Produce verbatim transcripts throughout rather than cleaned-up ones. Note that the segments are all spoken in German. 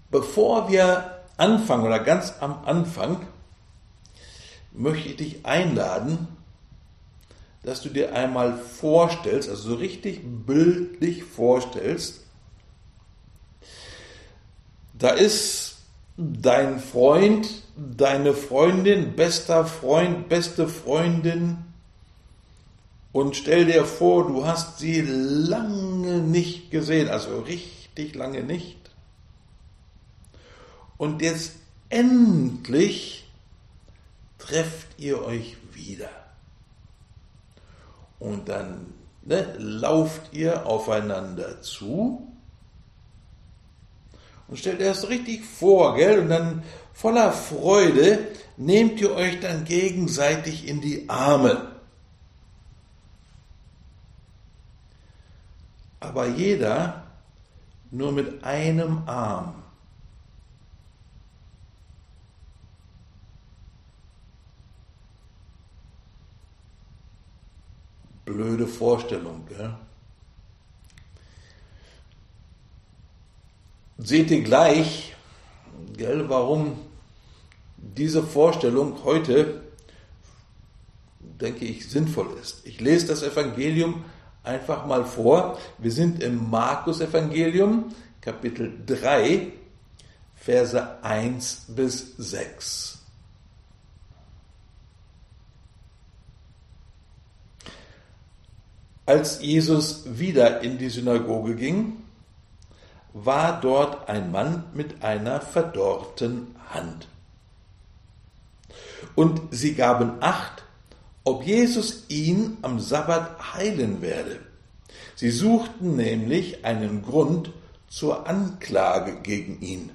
Bevor wir anfangen oder ganz am Anfang, möchte ich dich einladen, dass du dir einmal vorstellst, also so richtig bildlich vorstellst, da ist dein Freund, deine Freundin, bester Freund, beste Freundin und stell dir vor, du hast sie lange nicht gesehen, also richtig lange nicht. Und jetzt endlich trefft ihr euch wieder. Und dann ne, lauft ihr aufeinander zu und stellt erst richtig vor, gell? Und dann voller Freude nehmt ihr euch dann gegenseitig in die Arme. Aber jeder nur mit einem Arm. Blöde Vorstellung, gell? Seht ihr gleich, gell, warum diese Vorstellung heute, denke ich, sinnvoll ist. Ich lese das Evangelium einfach mal vor. Wir sind im Markus-Evangelium, Kapitel drei, Verse eins bis sechs. Als Jesus wieder in die Synagoge ging, war dort ein Mann mit einer verdorrten Hand. Und sie gaben Acht, ob Jesus ihn am Sabbat heilen werde. Sie suchten nämlich einen Grund zur Anklage gegen ihn.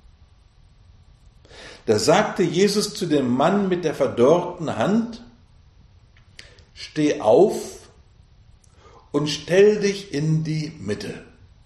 Da sagte Jesus zu dem Mann mit der verdorrten Hand: Steh auf und stell dich in die Mitte.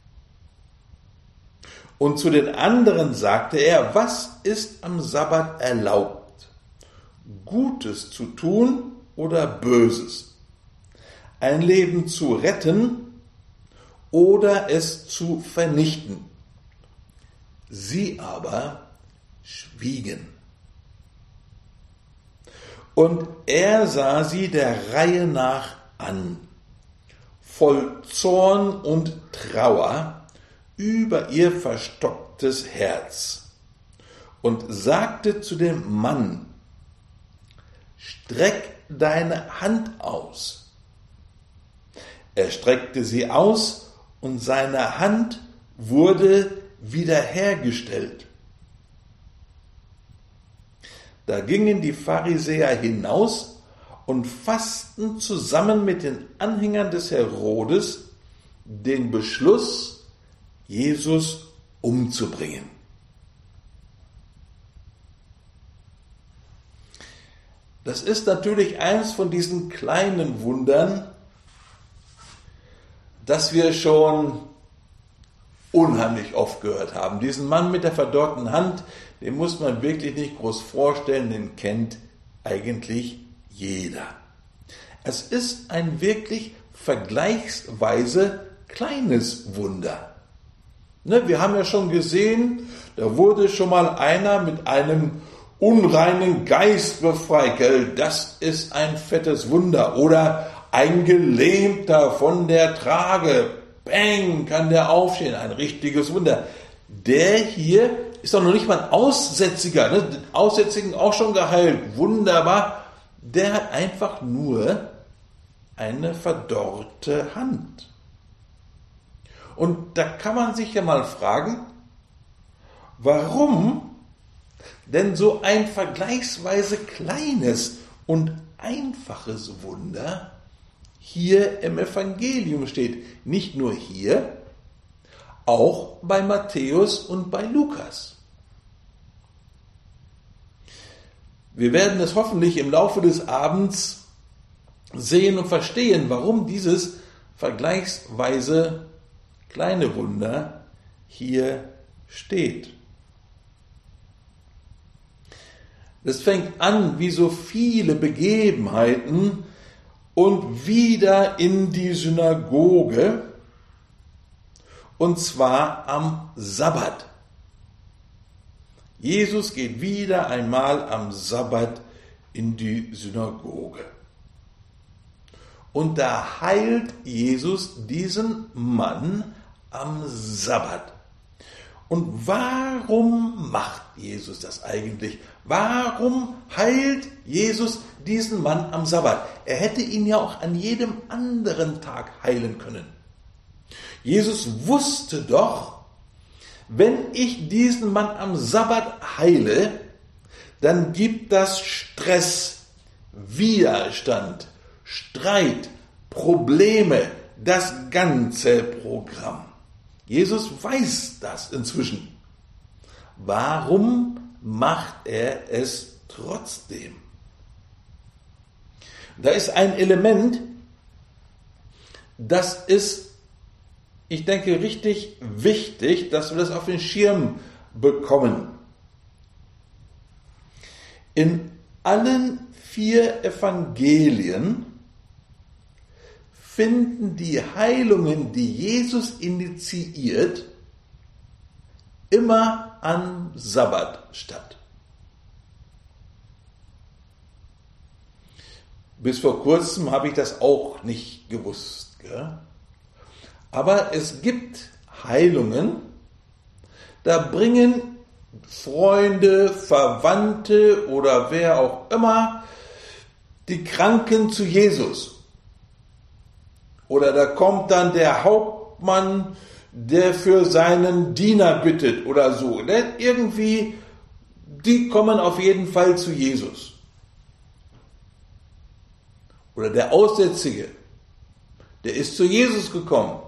Und zu den anderen sagte er: Was ist am Sabbat erlaubt? Gutes zu tun oder Böses? Ein Leben zu retten oder es zu vernichten? Sie aber schwiegen. Und er sah sie der Reihe nach an, voll Zorn und Trauer über ihr verstocktes Herz, und sagte zu dem Mann: Streck deine Hand aus. Er streckte sie aus, und seine Hand wurde wiederhergestellt. Da gingen die Pharisäer hinaus und fassten zusammen mit den Anhängern des Herodes den Beschluss, Jesus umzubringen. Das ist natürlich eins von diesen kleinen Wundern, das wir schon unheimlich oft gehört haben. Diesen Mann mit der verdorrten Hand, den muss man wirklich nicht groß vorstellen, den kennt eigentlich jeder. Es ist ein wirklich vergleichsweise kleines Wunder. Ne, wir haben ja schon gesehen, da wurde schon mal einer mit einem unreinen Geist befreit. Gell? Das ist ein fettes Wunder. Oder ein Gelähmter von der Trage. Bang, kann der aufstehen. Ein richtiges Wunder. Der hier ist doch noch nicht mal ein Aussätziger. Ne? Den Aussätzigen auch schon geheilt. Wunderbar. Der hat einfach nur eine verdorrte Hand. Und da kann man sich ja mal fragen, warum denn so ein vergleichsweise kleines und einfaches Wunder hier im Evangelium steht. Nicht nur hier, auch bei Matthäus und bei Lukas. Wir werden es hoffentlich im Laufe des Abends sehen und verstehen, warum dieses vergleichsweise kleine Wunder hier steht. Es fängt an wie so viele Begebenheiten und wieder in die Synagoge, und zwar am Sabbat. Jesus geht wieder einmal am Sabbat in die Synagoge. Und da heilt Jesus diesen Mann am Sabbat. Und warum macht Jesus das eigentlich? Warum heilt Jesus diesen Mann am Sabbat? Er hätte ihn ja auch an jedem anderen Tag heilen können. Jesus wusste doch, wenn ich diesen Mann am Sabbat heile, dann gibt das Stress, Widerstand, Streit, Probleme, das ganze Programm. Jesus weiß das inzwischen. Warum macht er es trotzdem? Da ist ein Element, das ist, ich denke, richtig wichtig, dass wir das auf den Schirm bekommen. In allen vier Evangelien finden die Heilungen, die Jesus initiiert, immer am Sabbat statt. Bis vor kurzem habe ich das auch nicht gewusst. Gell? Aber es gibt Heilungen, da bringen Freunde, Verwandte oder wer auch immer die Kranken zu Jesus. Oder da kommt dann der Hauptmann, der für seinen Diener bittet oder so. Irgendwie, die kommen auf jeden Fall zu Jesus. Oder der Aussätzige, der ist zu Jesus gekommen.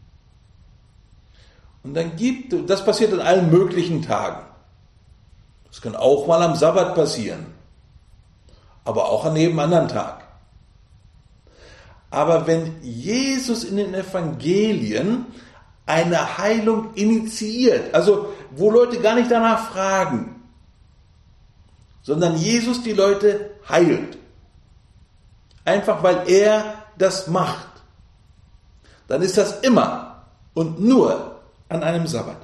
Und dann gibt, das passiert an allen möglichen Tagen. Das kann auch mal am Sabbat passieren, aber auch an jedem anderen Tag. Aber wenn Jesus in den Evangelien eine Heilung initiiert, also wo Leute gar nicht danach fragen, sondern Jesus die Leute heilt, einfach weil er das macht, dann ist das immer und nur an einem Sabbat.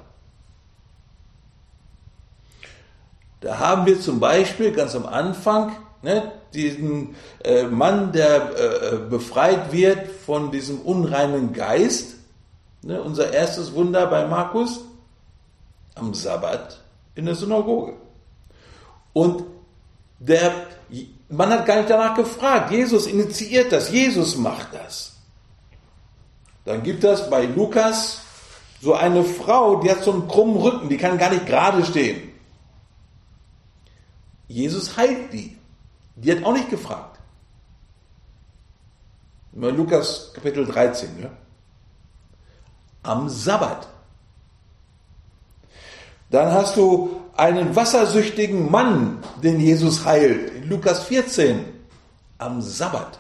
Da haben wir zum Beispiel ganz am Anfang ne, diesen äh, Mann, der äh, befreit wird von diesem unreinen Geist, ne, unser erstes Wunder bei Markus, am Sabbat in der Synagoge. Und der Mann hat gar nicht danach gefragt. Jesus initiiert das, Jesus macht das. Dann gibt es bei Lukas so eine Frau, die hat so einen krummen Rücken, die kann gar nicht gerade stehen. Jesus heilt die. Die hat auch nicht gefragt. Bei Lukas Kapitel dreizehn. Ja? Am Sabbat. Dann hast du einen wassersüchtigen Mann, den Jesus heilt. In Lukas vierzehn. Am Sabbat.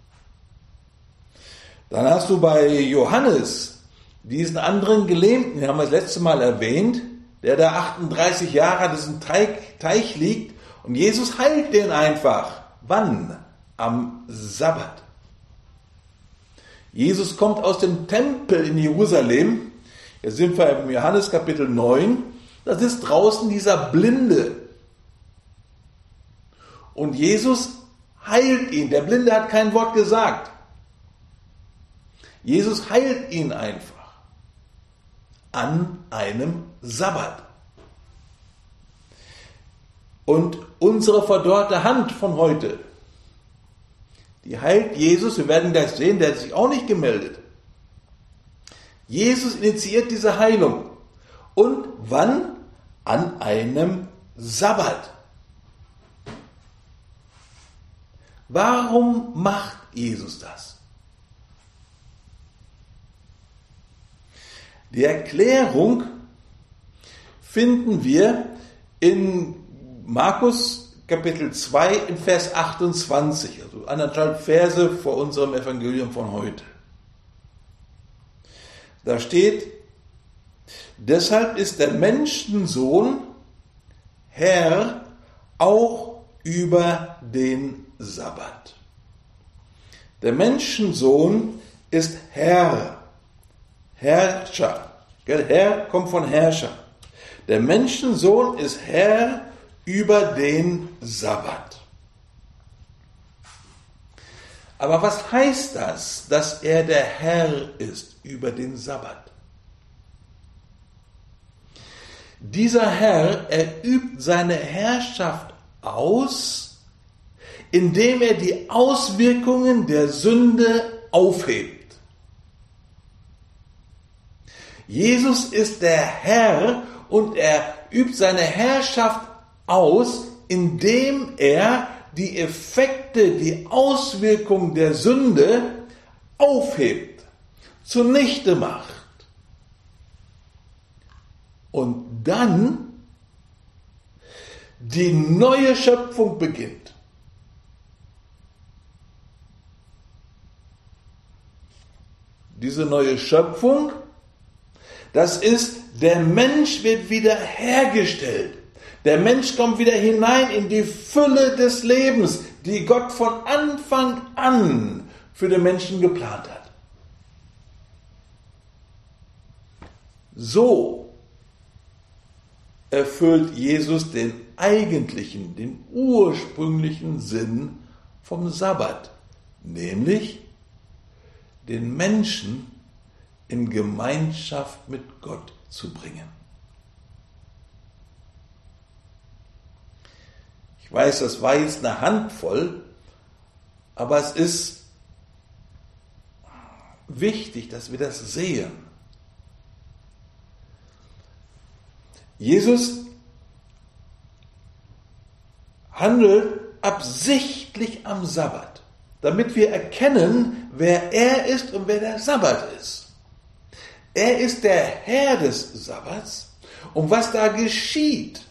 Dann hast du bei Johannes diesen anderen Gelähmten, den haben wir das letzte Mal erwähnt, der da achtunddreißig Jahre an diesem Teich, Teich liegt. Und Jesus heilt den einfach. Wann? Am Sabbat. Jesus kommt aus dem Tempel in Jerusalem. Jetzt sind wir im Johannes Kapitel neun. Da ist draußen dieser Blinde. Und Jesus heilt ihn. Der Blinde hat kein Wort gesagt. Jesus heilt ihn einfach. An einem Sabbat. Und unsere verdorrte Hand von heute, die heilt Jesus, wir werden gleich sehen, der hat sich auch nicht gemeldet. Jesus initiiert diese Heilung. Und wann? An einem Sabbat. Warum macht Jesus das? Die Erklärung finden wir in Markus Kapitel zwei in Vers achtundzwanzig, also anderthalb Verse vor unserem Evangelium von heute. Da steht, deshalb ist der Menschensohn Herr auch über den Sabbat. Der Menschensohn ist Herr, Herrscher. Herr kommt von Herrscher. Der Menschensohn ist Herr über den Sabbat. Aber was heißt das, dass er der Herr ist über den Sabbat? Dieser Herr, er übt seine Herrschaft aus, indem er die Auswirkungen der Sünde aufhebt. Jesus ist der Herr und er übt seine Herrschaft aus, indem er die Effekte, die Auswirkungen der Sünde aufhebt, zunichte macht. Und dann die neue Schöpfung beginnt. Diese neue Schöpfung, das ist, der Mensch wird wieder hergestellt. Der Mensch kommt wieder hinein in die Fülle des Lebens, die Gott von Anfang an für den Menschen geplant hat. So erfüllt Jesus den eigentlichen, den ursprünglichen Sinn vom Sabbat, nämlich den Menschen in Gemeinschaft mit Gott zu bringen. Ich weiß, das war jetzt eine Handvoll, aber es ist wichtig, dass wir das sehen. Jesus handelt absichtlich am Sabbat, damit wir erkennen, wer er ist und wer der Sabbat ist. Er ist der Herr des Sabbats und was da geschieht,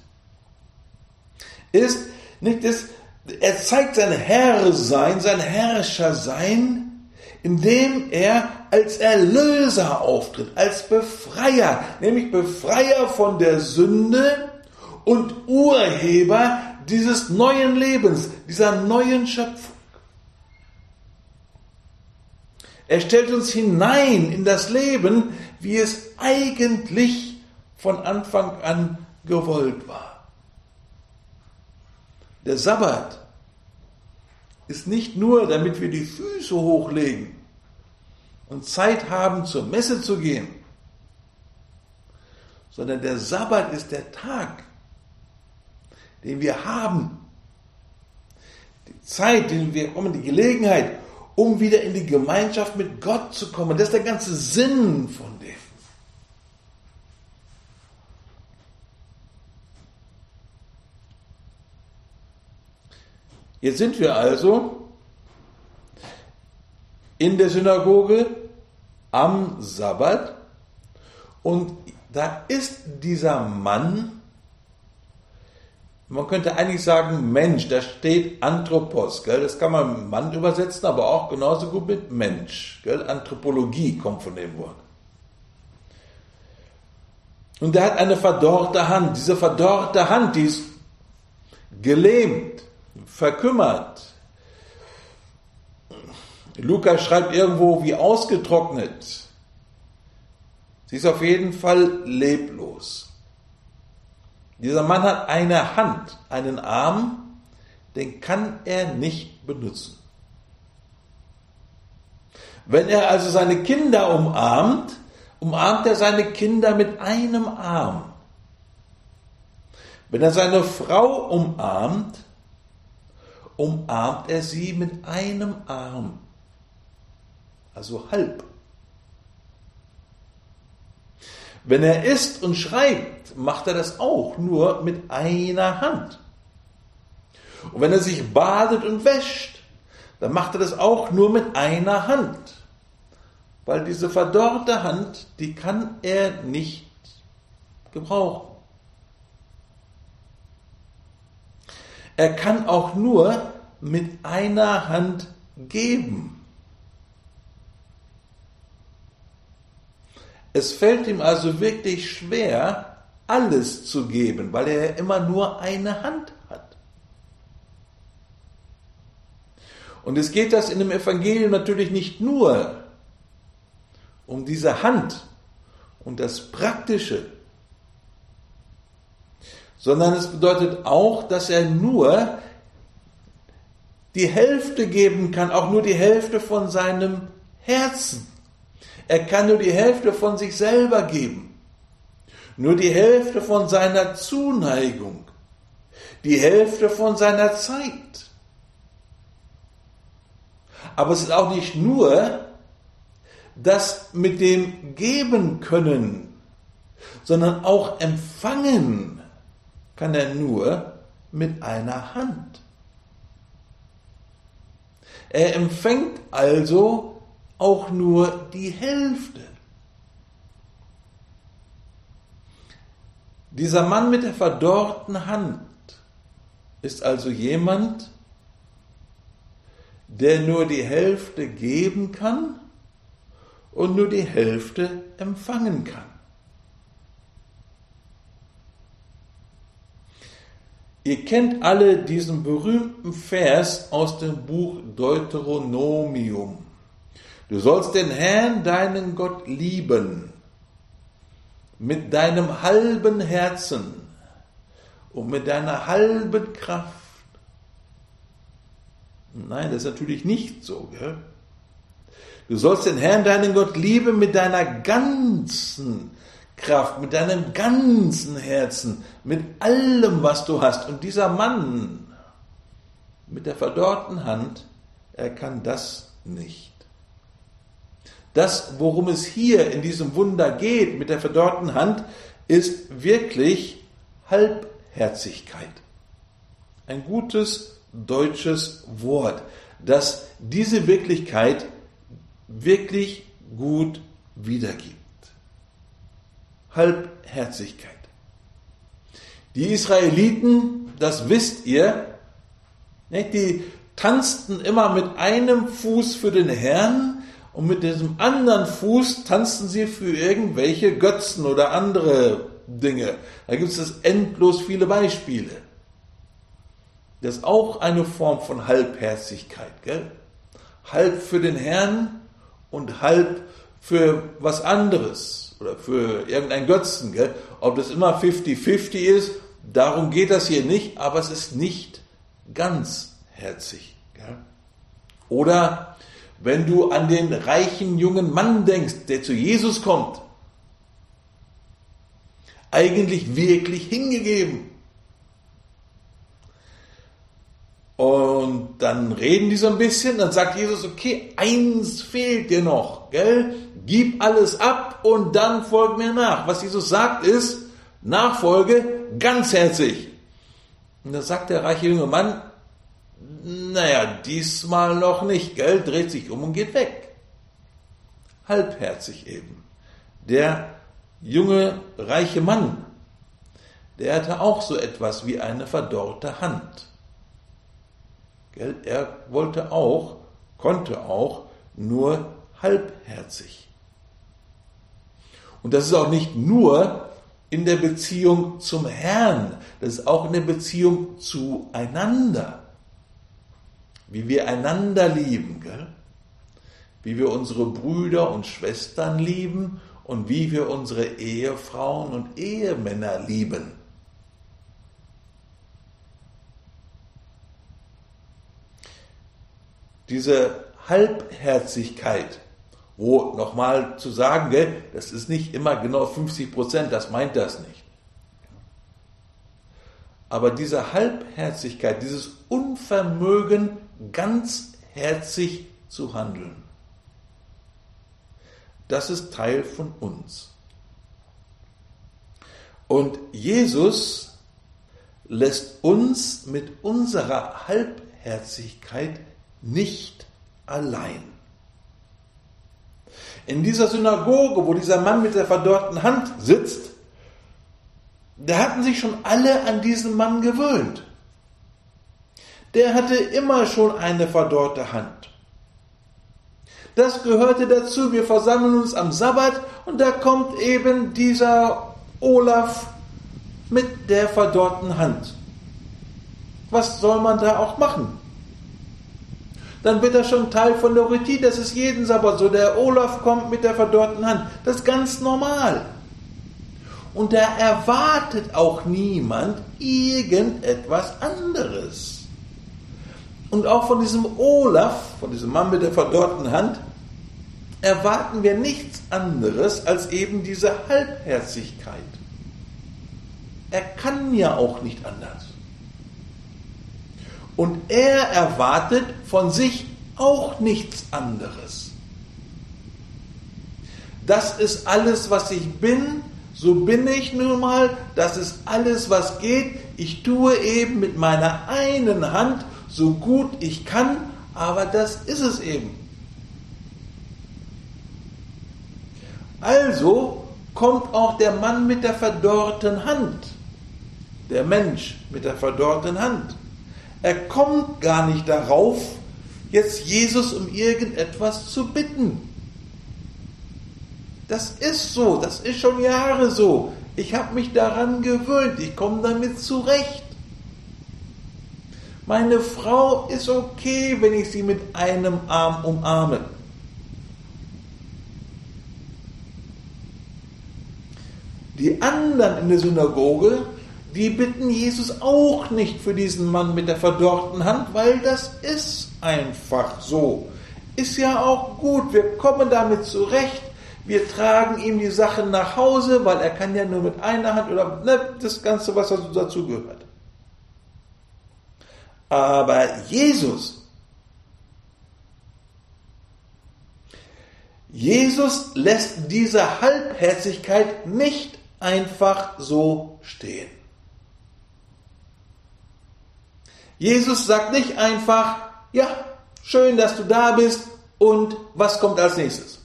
ist nicht das, er zeigt sein Herrsein, sein Herrschersein, indem er als Erlöser auftritt, als Befreier, nämlich Befreier von der Sünde und Urheber dieses neuen Lebens, dieser neuen Schöpfung. Er stellt uns hinein in das Leben, wie es eigentlich von Anfang an gewollt war. Der Sabbat ist nicht nur, damit wir die Füße hochlegen und Zeit haben, zur Messe zu gehen, sondern der Sabbat ist der Tag, den wir haben, die Zeit, den wir kommen, die Gelegenheit, um wieder in die Gemeinschaft mit Gott zu kommen. Das ist der ganze Sinn von dem. Jetzt sind wir also in der Synagoge am Sabbat und da ist dieser Mann, man könnte eigentlich sagen Mensch, da steht Anthropos, gell? Das kann man mit Mann übersetzen, aber auch genauso gut mit Mensch. Gell? Anthropologie kommt von dem Wort. Und der hat eine verdorrte Hand. Diese verdorrte Hand, die ist gelähmt, verkümmert. Lukas schreibt irgendwo wie ausgetrocknet. Sie ist auf jeden Fall leblos. Dieser Mann hat eine Hand, einen Arm, den kann er nicht benutzen. Wenn er also seine Kinder umarmt, umarmt er seine Kinder mit einem Arm. Wenn er seine Frau umarmt, umarmt er sie mit einem Arm, also halb. Wenn er isst und schreibt, macht er das auch nur mit einer Hand. Und wenn er sich badet und wäscht, dann macht er das auch nur mit einer Hand. Weil diese verdorrte Hand, die kann er nicht gebrauchen. Er kann auch nur mit einer Hand geben. Es fällt ihm also wirklich schwer, alles zu geben, weil er immer nur eine Hand hat. Und es geht das in dem Evangelium natürlich nicht nur um diese Hand und das Praktische, sondern es bedeutet auch, dass er nur die Hälfte geben kann, auch nur die Hälfte von seinem Herzen. Er kann nur die Hälfte von sich selber geben, nur die Hälfte von seiner Zuneigung, die Hälfte von seiner Zeit. Aber es ist auch nicht nur das mit dem Geben können, sondern auch empfangen kann er nur mit einer Hand. Er empfängt also auch nur die Hälfte. Dieser Mann mit der verdorrten Hand ist also jemand, der nur die Hälfte geben kann und nur die Hälfte empfangen kann. Ihr kennt alle diesen berühmten Vers aus dem Buch Deuteronomium. Du sollst den Herrn, deinen Gott, lieben, mit deinem halben Herzen und mit deiner halben Kraft. Nein, das ist natürlich nicht so, gell? Du sollst den Herrn, deinen Gott, lieben mit deiner ganzen Kraft, mit deinem ganzen Herzen, mit allem, was du hast. Und dieser Mann mit der verdorrten Hand, er kann das nicht. Das, worum es hier in diesem Wunder geht, mit der verdorrten Hand, ist wirklich Halbherzigkeit. Ein gutes deutsches Wort, das diese Wirklichkeit wirklich gut wiedergibt. Halbherzigkeit. Die Israeliten, das wisst ihr, die tanzten immer mit einem Fuß für den Herrn und mit diesem anderen Fuß tanzten sie für irgendwelche Götzen oder andere Dinge. Da gibt es endlos viele Beispiele. Das ist auch eine Form von Halbherzigkeit, gell? Halb für den Herrn und halb für was anderes oder für irgendein Götzen, gell? Ob das immer fünfzig fünfzig ist, darum geht das hier nicht, aber es ist nicht ganzherzig, gell? Oder wenn du an den reichen jungen Mann denkst, der zu Jesus kommt, eigentlich wirklich hingegeben. Und dann reden die so ein bisschen, dann sagt Jesus, okay, eins fehlt dir noch, gell? Gib alles ab und dann folg mir nach. Was Jesus sagt ist, Nachfolge ganzherzig. Und dann sagt der reiche junge Mann, naja, diesmal noch nicht, gell? Dreht sich um und geht weg. Halbherzig eben. Der junge, reiche Mann, der hatte auch so etwas wie eine verdorrte Hand. Er wollte auch, konnte auch nur halbherzig. Und das ist auch nicht nur in der Beziehung zum Herrn, das ist auch in der Beziehung zueinander. Wie wir einander lieben, gell? Wie wir unsere Brüder und Schwestern lieben und wie wir unsere Ehefrauen und Ehemänner lieben. Diese Halbherzigkeit, wo nochmal zu sagen, gell, das ist nicht immer genau fünfzig Prozent, das meint das nicht. Aber diese Halbherzigkeit, dieses Unvermögen, ganzherzig zu handeln, das ist Teil von uns. Und Jesus lässt uns mit unserer Halbherzigkeit nicht allein. In dieser Synagoge, wo dieser Mann mit der verdorrten Hand sitzt, da hatten sich schon alle an diesen Mann gewöhnt. Der hatte immer schon eine verdorrte Hand. Das gehörte dazu, wir versammeln uns am Sabbat und da kommt eben dieser Olaf mit der verdorrten Hand. Was soll man da auch machen? Dann wird das schon Teil von der Routine, das ist jeden Sabbat so. Der Olaf kommt mit der verdorrten Hand. Das ist ganz normal. und da erwartet auch niemand irgendetwas anderes. Und auch von diesem Olaf, von diesem Mann mit der verdorrten Hand, erwarten wir nichts anderes als eben diese Halbherzigkeit. Er kann ja auch nicht anders. Und er erwartet von sich auch nichts anderes. Das ist alles, was ich bin, so bin ich nun mal, das ist alles, was geht. Ich tue eben mit meiner einen Hand so gut ich kann, aber das ist es eben. Also kommt auch der Mann mit der verdorrten Hand, der Mensch mit der verdorrten Hand. Er kommt gar nicht darauf, jetzt Jesus um irgendetwas zu bitten. Das ist so, das ist schon Jahre so. Ich habe mich daran gewöhnt, ich komme damit zurecht. Meine Frau ist okay, wenn ich sie mit einem Arm umarme. Die anderen in der Synagoge, die bitten Jesus auch nicht für diesen Mann mit der verdorrten Hand, weil das ist einfach so. Ist ja auch gut, wir kommen damit zurecht. Wir tragen ihm die Sachen nach Hause, weil er kann ja nur mit einer Hand oder ne, das Ganze, was dazu gehört. Aber Jesus, Jesus lässt diese Halbherzigkeit nicht einfach so stehen. Jesus sagt nicht einfach, ja, schön, dass du da bist und was kommt als nächstes?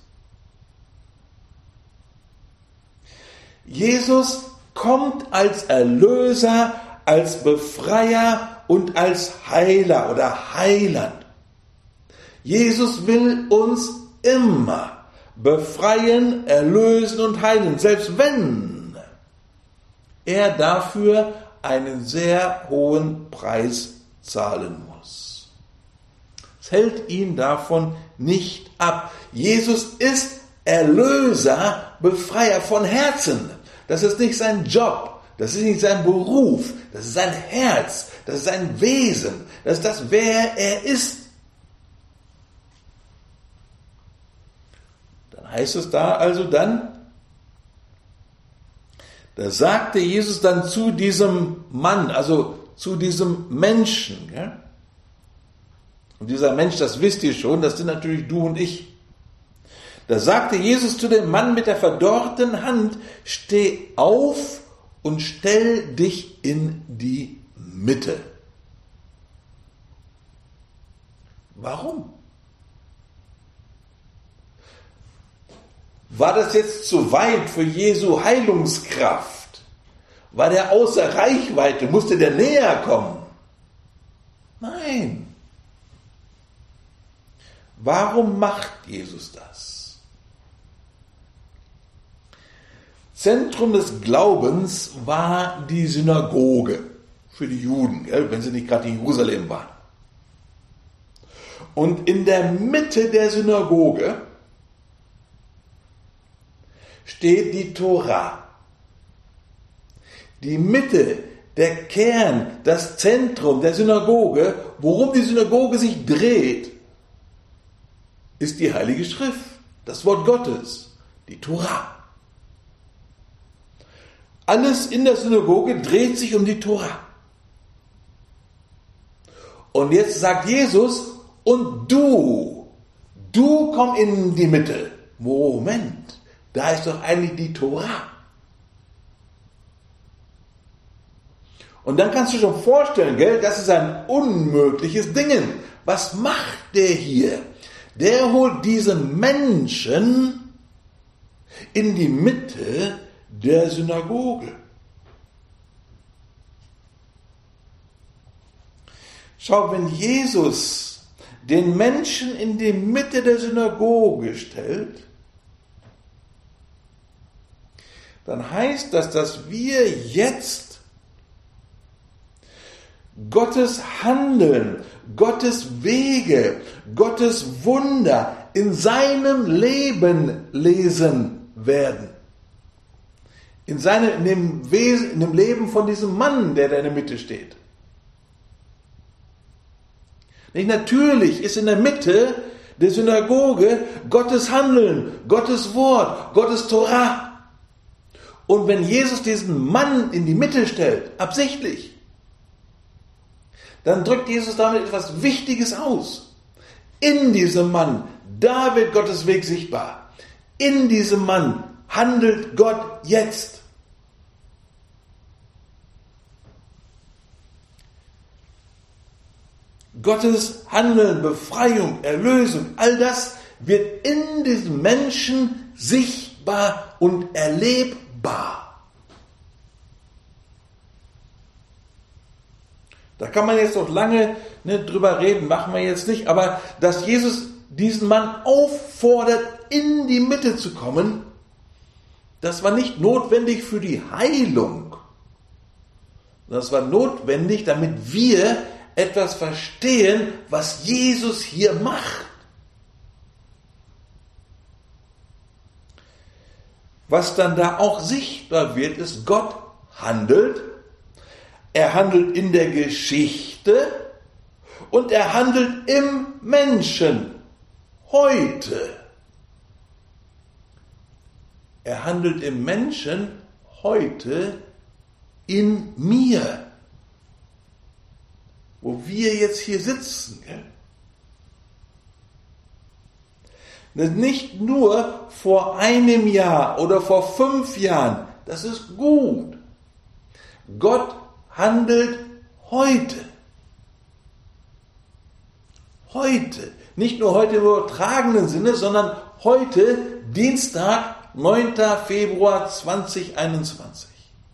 Jesus kommt als Erlöser, als Befreier und als Heiler oder Heiland. Jesus will uns immer befreien, erlösen und heilen, selbst wenn er dafür einen sehr hohen Preis zahlen muss. Es hält ihn davon nicht ab. Jesus ist Erlöser, Befreier von Herzen. Das ist nicht sein Job, das ist nicht sein Beruf, das ist sein Herz, das ist sein Wesen, das ist das, wer er ist. Dann heißt es da also dann, da sagte Jesus dann zu diesem Mann, also zu diesem Menschen, ja? Und dieser Mensch, das wisst ihr schon, das sind natürlich du und ich. Da sagte Jesus zu dem Mann mit der verdorrten Hand, steh auf und stell dich in die Mitte. Warum? War das jetzt zu weit für Jesu Heilungskraft? War der außer Reichweite? Musste der näher kommen? Nein. Warum macht Jesus das? Zentrum des Glaubens war die Synagoge für die Juden, gell, wenn sie nicht gerade in Jerusalem waren. Und in der Mitte der Synagoge steht die Tora. Die Mitte, der Kern, das Zentrum der Synagoge, worum die Synagoge sich dreht, ist die Heilige Schrift, das Wort Gottes, die Tora. Alles in der Synagoge dreht sich um die Tora. Und jetzt sagt Jesus, und du, du komm in die Mitte. Moment, da ist doch eigentlich die Tora. Und dann kannst du schon vorstellen, gell, das ist ein unmögliches Ding. Was macht der hier? Der holt diesen Menschen in die Mitte der Synagoge. Schau, wenn Jesus den Menschen in die Mitte der Synagoge stellt, dann heißt das, dass wir jetzt Gottes Handeln, Gottes Wege, Gottes Wunder in seinem Leben lesen werden. in, seine, in, dem Wesen, in dem Leben von diesem Mann, der da in der Mitte steht. Nicht? Natürlich ist in der Mitte der Synagoge Gottes Handeln, Gottes Wort, Gottes Torah. Und wenn Jesus diesen Mann in die Mitte stellt, absichtlich, dann drückt Jesus damit etwas Wichtiges aus. In diesem Mann, da wird Gottes Weg sichtbar. In diesem Mann handelt Gott jetzt. Gottes Handeln, Befreiung, Erlösung, all das wird in diesem Menschen sichtbar und erlebbar. Da kann man jetzt noch lange ne, drüber reden, machen wir jetzt nicht, aber dass Jesus diesen Mann auffordert, in die Mitte zu kommen, das war nicht notwendig für die Heilung. Das war notwendig, damit wir etwas verstehen, was Jesus hier macht. Was dann da auch sichtbar wird, ist, Gott handelt. Er handelt in der Geschichte und er handelt im Menschen heute. Er handelt im Menschen heute in mir. Wo wir jetzt hier sitzen. Gell? Nicht nur vor einem Jahr oder vor fünf Jahren. Das ist gut. Gott handelt heute. Heute. Nicht nur heute im übertragenen Sinne, sondern heute, Dienstag, neunter Februar zweitausendeinundzwanzig.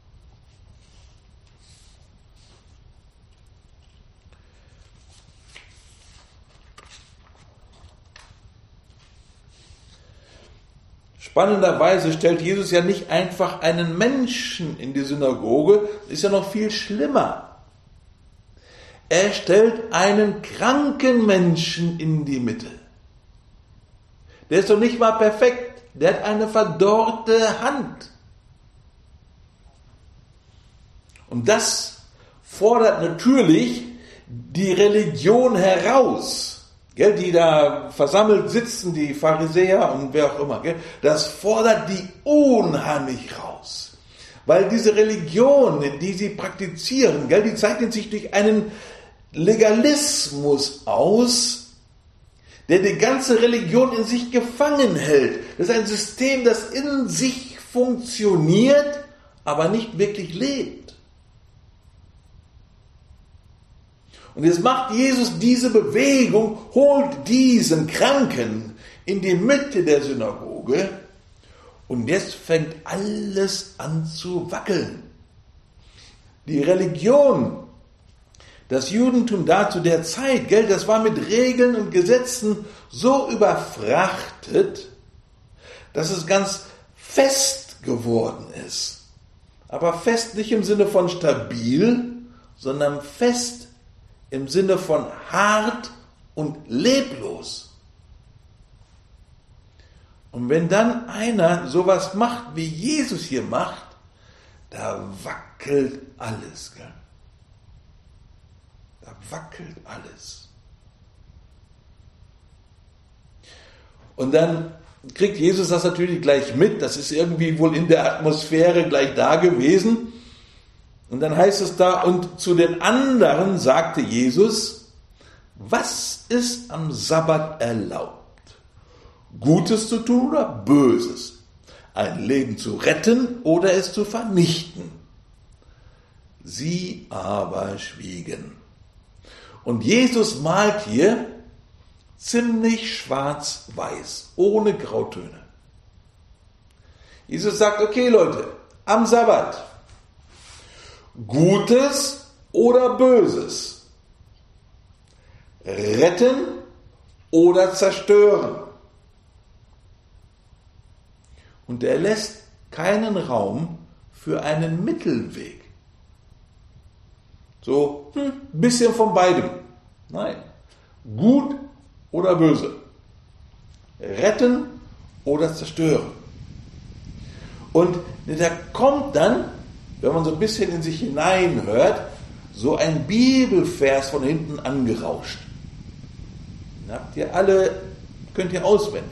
Spannenderweise stellt Jesus ja nicht einfach einen Menschen in die Synagoge, das ist ja noch viel schlimmer. Er stellt einen kranken Menschen in die Mitte. Der ist doch nicht mal perfekt, der hat eine verdorrte Hand. Und das fordert natürlich die Religion heraus. Gell, die da versammelt sitzen, die Pharisäer und wer auch immer, gell, das fordert die unheimlich raus. Weil diese Religion, die sie praktizieren, gell, die zeichnet sich durch einen Legalismus aus, der die ganze Religion in sich gefangen hält. Das ist ein System, das in sich funktioniert, aber nicht wirklich lebt. Und jetzt macht Jesus diese Bewegung, holt diesen Kranken in die Mitte der Synagoge und jetzt fängt alles an zu wackeln. Die Religion, das Judentum da zu der Zeit, gell, das war mit Regeln und Gesetzen so überfrachtet, dass es ganz fest geworden ist. Aber fest nicht im Sinne von stabil, sondern fest im Sinne von hart und leblos. Und wenn dann einer sowas macht, wie Jesus hier macht, da wackelt alles. Gell? Da wackelt alles. Und dann kriegt Jesus das natürlich gleich mit. Das ist irgendwie wohl in der Atmosphäre gleich da gewesen. Und dann heißt es da, und zu den anderen sagte Jesus, was ist am Sabbat erlaubt? Gutes zu tun oder Böses? Ein Leben zu retten oder es zu vernichten? Sie aber schwiegen. Und Jesus malt hier ziemlich schwarz-weiß, ohne Grautöne. Jesus sagt, okay Leute, am Sabbat, Gutes oder Böses? Retten oder zerstören? Und er lässt keinen Raum für einen Mittelweg. So, ein hm, bisschen von beidem. Nein, gut oder böse? Retten oder zerstören? Und da kommt dann, wenn man so ein bisschen in sich hineinhört, so ein Bibelvers von hinten angerauscht. Den habt ihr alle, könnt ihr auswendig.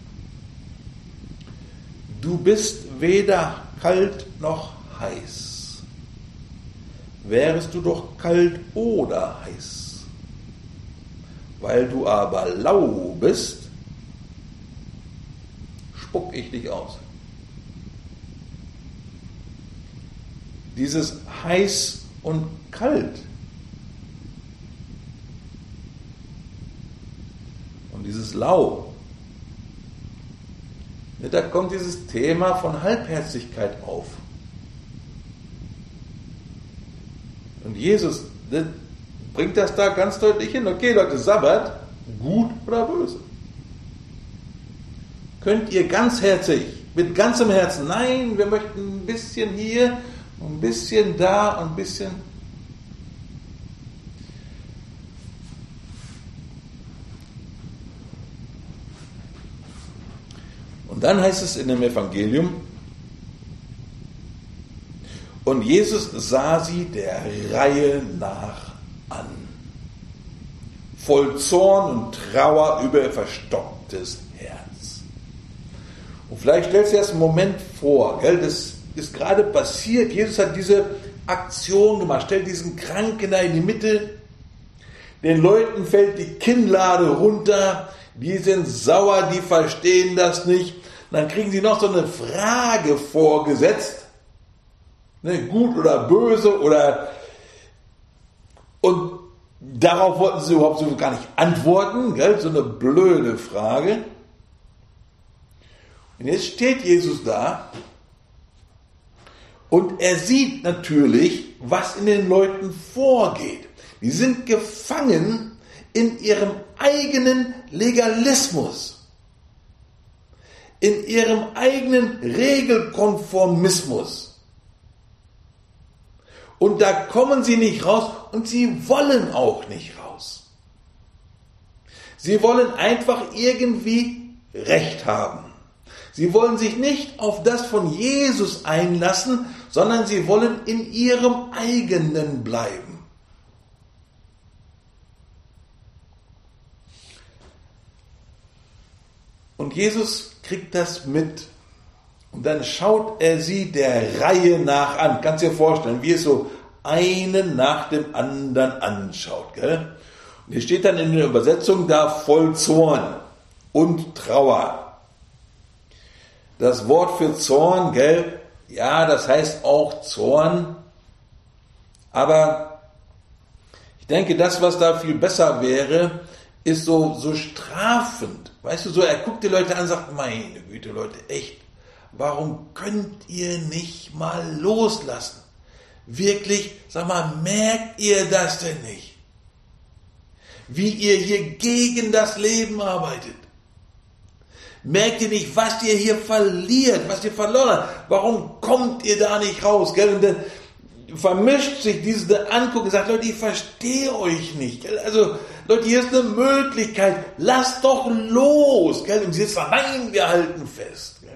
Du bist weder kalt noch heiß. Wärest du doch kalt oder heiß. Weil du aber lau bist, spuck ich dich aus. Dieses heiß und kalt und dieses lau, da kommt dieses Thema von Halbherzigkeit auf. Und Jesus bringt das da ganz deutlich hin. Okay, Leute, Sabbat, gut oder böse? Könnt ihr ganzherzig, mit ganzem Herzen, nein, wir möchten ein bisschen hier, ein bisschen da und ein bisschen. Und dann heißt es in dem Evangelium, und Jesus sah sie der Reihe nach an, voll Zorn und Trauer über ihr verstocktes Herz. Und vielleicht stellst du dir das einen Moment vor, gell? Das ist gerade passiert, Jesus hat diese Aktion gemacht, stellt diesen Kranken da in die Mitte, den Leuten fällt die Kinnlade runter, die sind sauer, die verstehen das nicht, und dann kriegen sie noch so eine Frage vorgesetzt, ne, gut oder böse, oder und darauf wollten sie überhaupt so gar nicht antworten, gell? So eine blöde Frage. Und jetzt steht Jesus da und er sieht natürlich, was in den Leuten vorgeht. Die sind gefangen in ihrem eigenen Legalismus, in ihrem eigenen Regelkonformismus. Und da kommen sie nicht raus und sie wollen auch nicht raus. Sie wollen einfach irgendwie Recht haben. Sie wollen sich nicht auf das von Jesus einlassen, sondern sie wollen in ihrem eigenen bleiben. Und Jesus kriegt das mit. Und dann schaut er sie der Reihe nach an. Kannst dir vorstellen, wie es so einen nach dem anderen anschaut. Gell? Und hier steht dann in der Übersetzung da voll Zorn und Trauer. Das Wort für Zorn, gell, ja, das heißt auch Zorn. Aber ich denke, das, was da viel besser wäre, ist so, so strafend. Weißt du, so, er guckt die Leute an und sagt, meine Güte, Leute, echt, warum könnt ihr nicht mal loslassen? Wirklich, sag mal, merkt ihr das denn nicht? Wie ihr hier gegen das Leben arbeitet. Merkt ihr nicht, was ihr hier verliert, was ihr verloren habt? Warum kommt ihr da nicht raus? Gell? Und dann vermischt sich diese Anguckung und sagt, Leute, ich verstehe euch nicht. Gell? Also, Leute, hier ist eine Möglichkeit, lasst doch los. Gell? Und sie sagt, nein, wir halten fest. Gell?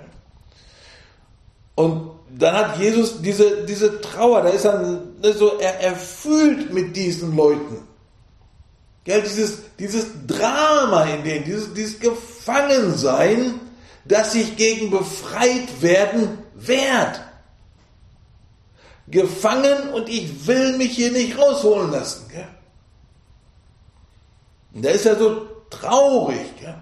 Und dann hat Jesus diese, diese Trauer, da ist er so, er, er fühlt mit diesen Leuten. Gell, dieses, dieses Drama in denen, dieses, dieses Gefangensein, das sich gegen befreit werden wehrt. Gefangen und ich will mich hier nicht rausholen lassen. Gell? Und da ist er so traurig. Gell?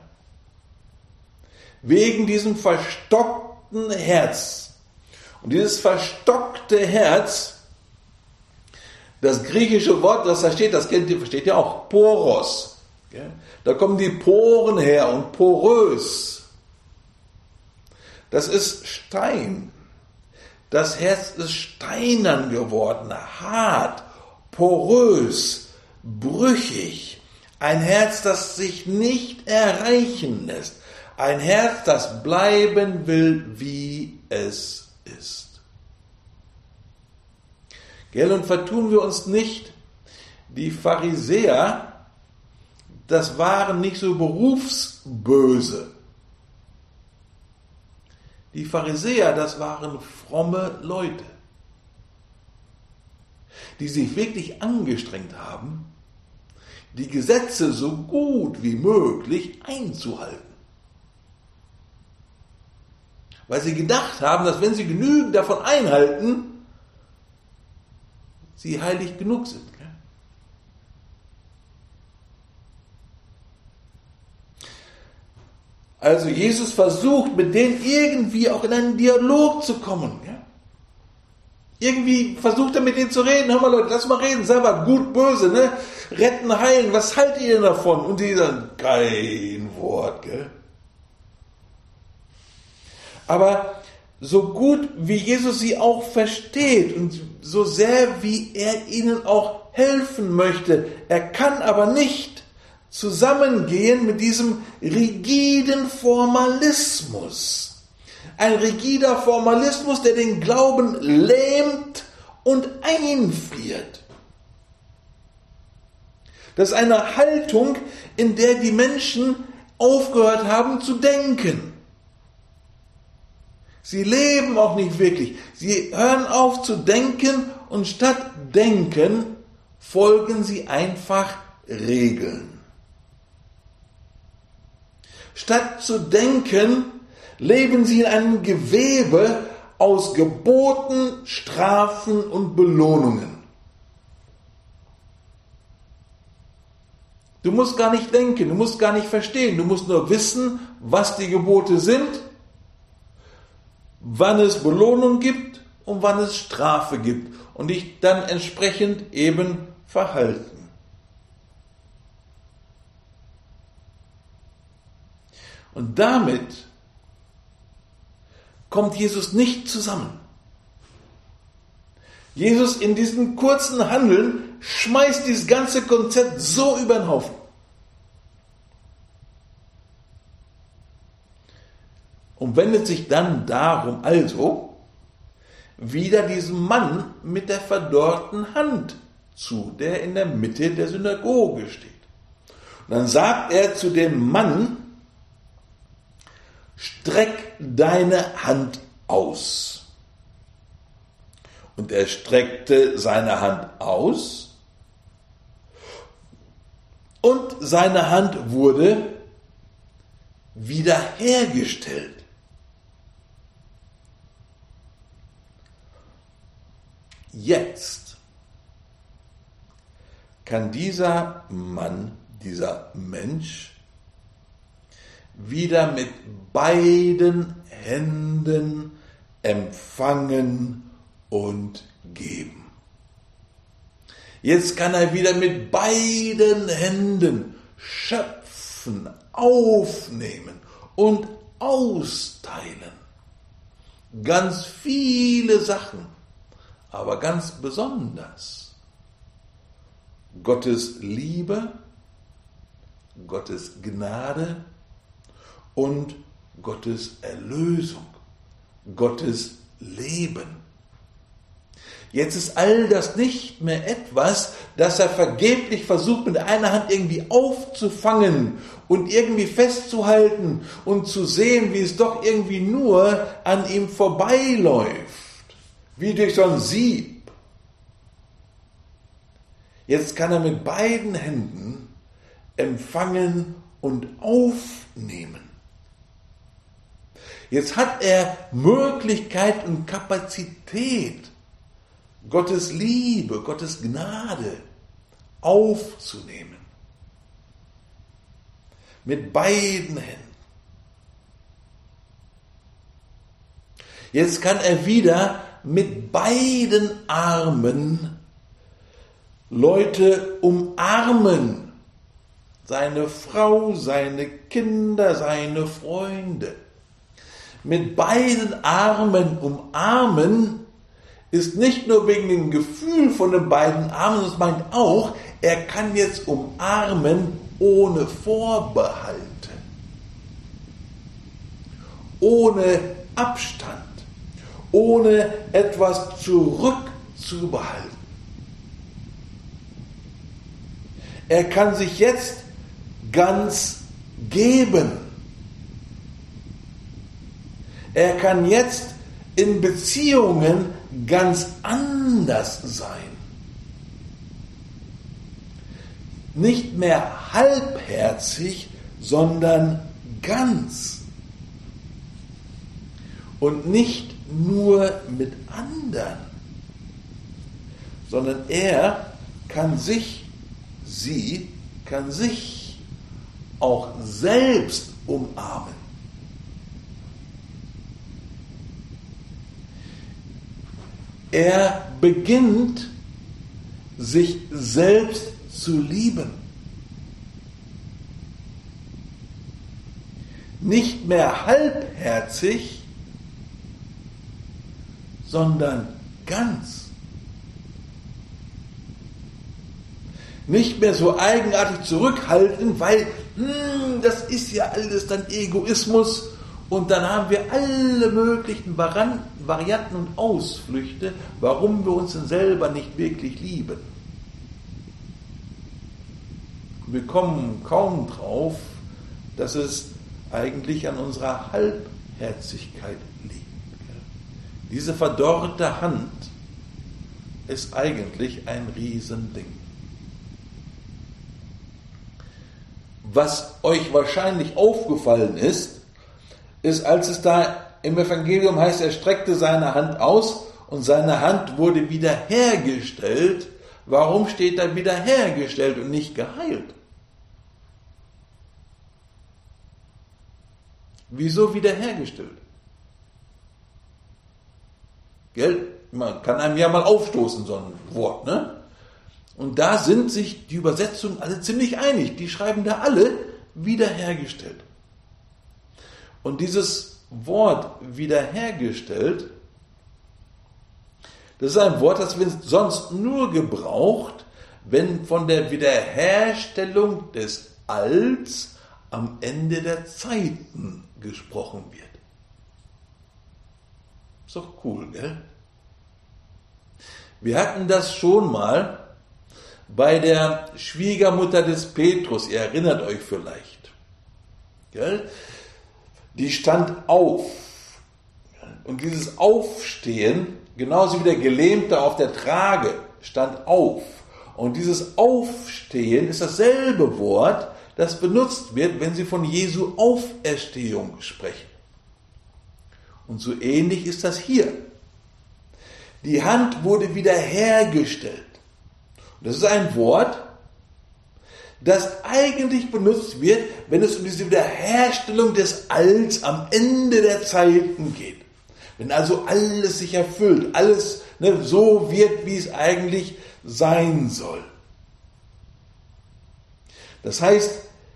Wegen diesem verstockten Herz. Und dieses verstockte Herz, das griechische Wort, das da steht, das kennt ihr, versteht ihr auch, Poros. Da kommen die Poren her und porös. Das ist Stein. Das Herz ist steinern geworden, hart, porös, brüchig. Ein Herz, das sich nicht erreichen lässt. Ein Herz, das bleiben will, wie es ist. Gell, und vertun wir uns nicht, die Pharisäer, das waren nicht so berufsböse. Die Pharisäer, das waren fromme Leute, die sich wirklich angestrengt haben, die Gesetze so gut wie möglich einzuhalten. Weil sie gedacht haben, dass wenn sie genügend davon einhalten, sie heilig genug sind. Also Jesus versucht, mit denen irgendwie auch in einen Dialog zu kommen. Ja? Irgendwie versucht er mit denen zu reden. Hör mal Leute, lass mal reden, sei mal gut, böse, ne? Retten, heilen, was haltet ihr denn davon? Und die sagen, kein Wort. Gell? Aber so gut wie Jesus sie auch versteht und so sehr wie er ihnen auch helfen möchte, er kann aber nicht zusammengehen mit diesem rigiden Formalismus. Ein rigider Formalismus, der den Glauben lähmt und einfriert. Das ist eine Haltung, in der die Menschen aufgehört haben zu denken. Sie leben auch nicht wirklich. Sie hören auf zu denken und statt denken folgen sie einfach Regeln. Statt zu denken, leben sie in einem Gewebe aus Geboten, Strafen und Belohnungen. Du musst gar nicht denken, du musst gar nicht verstehen, du musst nur wissen, was die Gebote sind, wann es Belohnung gibt und wann es Strafe gibt und dich dann entsprechend eben verhalten. Und damit kommt Jesus nicht zusammen. Jesus in diesem kurzen Handeln schmeißt dieses ganze Konzept so über den Haufen. Und wendet sich dann darum also wieder diesem Mann mit der verdorrten Hand zu, der in der Mitte der Synagoge steht. Und dann sagt er zu dem Mann, streck deine Hand aus. Und er streckte seine Hand aus und seine Hand wurde wiederhergestellt. Jetzt kann dieser Mann, dieser Mensch wieder mit beiden Händen empfangen und geben. Jetzt kann er wieder mit beiden Händen schöpfen, aufnehmen und austeilen. Ganz viele Sachen, aber ganz besonders Gottes Liebe, Gottes Gnade und Gottes Erlösung, Gottes Leben. Jetzt ist all das nicht mehr etwas, das er vergeblich versucht, mit einer Hand irgendwie aufzufangen und irgendwie festzuhalten und zu sehen, wie es doch irgendwie nur an ihm vorbeiläuft, wie durch so ein Sieb. Jetzt kann er mit beiden Händen empfangen und aufnehmen. Jetzt hat er Möglichkeit und Kapazität, Gottes Liebe, Gottes Gnade aufzunehmen. Mit beiden Händen. Jetzt kann er wieder mit beiden Armen Leute umarmen. Seine Frau, seine Kinder, seine Freunde. Mit beiden Armen umarmen ist nicht nur wegen dem Gefühl von den beiden Armen, sondern es meint auch, er kann jetzt umarmen ohne Vorbehalte, ohne Abstand, ohne etwas zurückzubehalten. Er kann sich jetzt ganz geben. Er kann jetzt in Beziehungen ganz anders sein. Nicht mehr halbherzig, sondern ganz. Und nicht nur mit anderen, sondern er kann sich, sie kann sich auch selbst umarmen. Er beginnt, sich selbst zu lieben. Nicht mehr halbherzig, sondern ganz. Nicht mehr so eigenartig zurückhaltend, weil hm, das ist ja alles dann Egoismus und dann haben wir alle möglichen Varianten und Ausflüchte, warum wir uns denn selber nicht wirklich lieben. Wir kommen kaum drauf, dass es eigentlich an unserer Halbherzigkeit liegt. Diese verdorrte Hand ist eigentlich ein Riesending. Was euch wahrscheinlich aufgefallen ist, ist, als es da im Evangelium heißt, er streckte seine Hand aus und seine Hand wurde wiederhergestellt. Warum steht da wiederhergestellt und nicht geheilt? Wieso wiederhergestellt? Gell? Man kann einem ja mal aufstoßen, so ein Wort, ne? Und da sind sich die Übersetzungen alle ziemlich einig. Die schreiben da alle wiederhergestellt. Und dieses Wort wiederhergestellt, das ist ein Wort, das wird sonst nur gebraucht, wenn von der Wiederherstellung des Alls am Ende der Zeiten gesprochen wird. Ist doch cool, gell? Wir hatten das schon mal bei der Schwiegermutter des Petrus, ihr erinnert euch vielleicht. Gell? Die stand auf. Und dieses Aufstehen, genauso wie der Gelähmte auf der Trage, stand auf. Und dieses Aufstehen ist dasselbe Wort, das benutzt wird, wenn sie von Jesu Auferstehung sprechen. Und so ähnlich ist das hier. Die Hand wurde wiederhergestellt. Und das ist ein Wort, das eigentlich benutzt wird, wenn es um diese Wiederherstellung des Alls am Ende der Zeiten geht. Wenn also alles sich erfüllt, alles ne, so wird, wie es eigentlich sein soll. Das heißt,